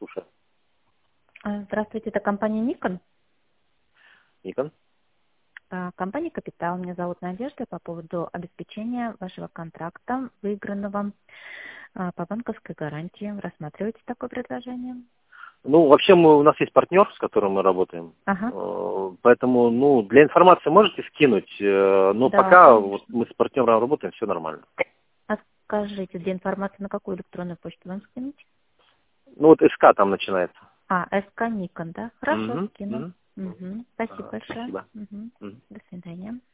слушаю. Здравствуйте, это компания Nikon. Никон? Компания «Капитал». Меня зовут Надежда. По поводу обеспечения вашего контракта, выигранного по банковской гарантии. Рассматриваете такое предложение? Ну, вообще у нас есть партнер, с которым мы работаем. Ага. Поэтому, для информации можете скинуть, но Да, пока конечно. вот мы с партнером работаем, все нормально. А скажите, для информации на какую электронную почту вам скинуть? Ну, вот СК там начинается. СК Nikon, да? Хорошо, Мгм, скину. мгм. Спасибо большое. Спасибо. До свидания.